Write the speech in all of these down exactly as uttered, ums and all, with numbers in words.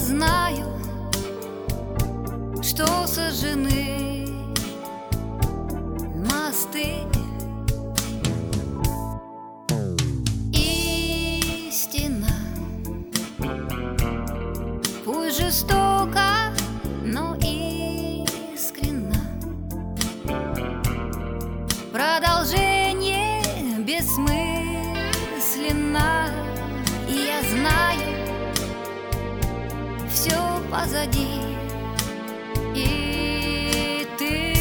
знаю, что сожжены мосты. Истина, пусть жестоко, но искренно. Продолжение бессмысленно, и я знаю, все позади. И ты,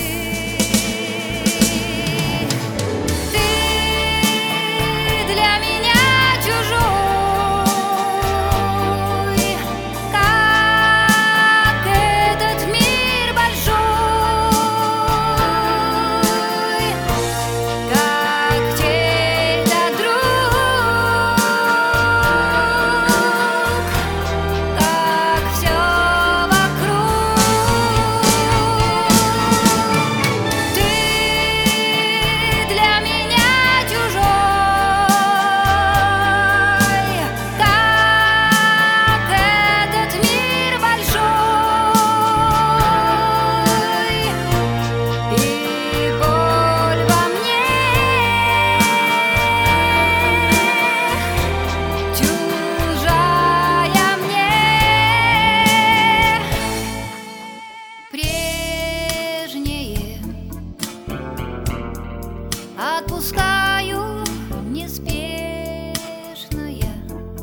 ты для меня чужой, как этот мир большой, как чей-то друг, как все вокруг. Ты для меня чужой, как этот мир большой, и боль во мне чужая мне. Прежнее отпускаю неспешно я,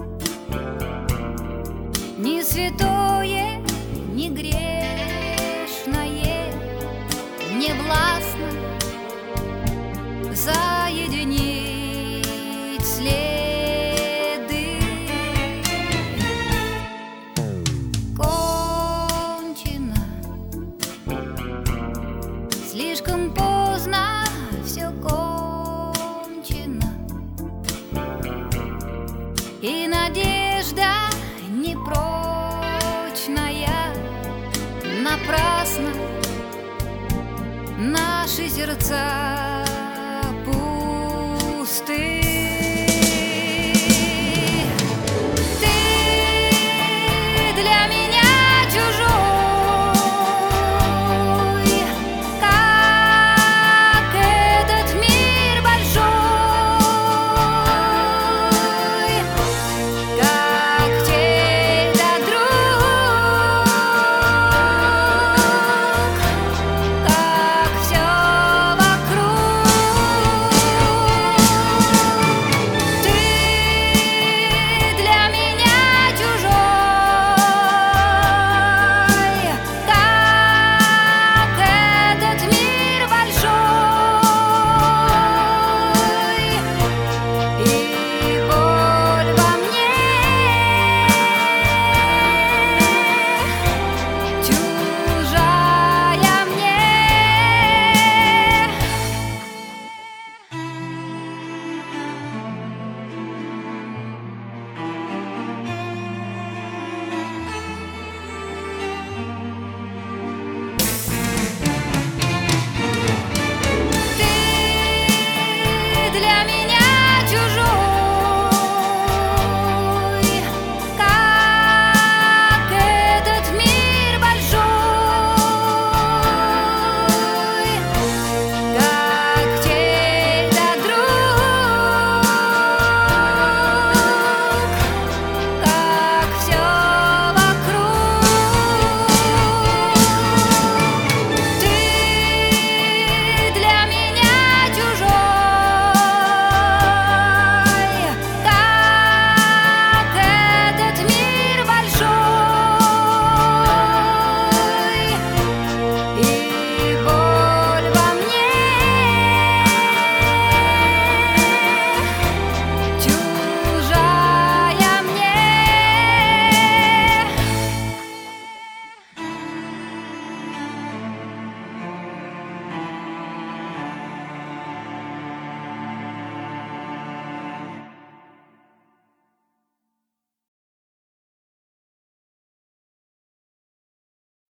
ни святое, ни грешное не властно соединить следы. Кончено, слишком поздно, все кончено, и надежда непрочная. Напрасно наши сердца пусты.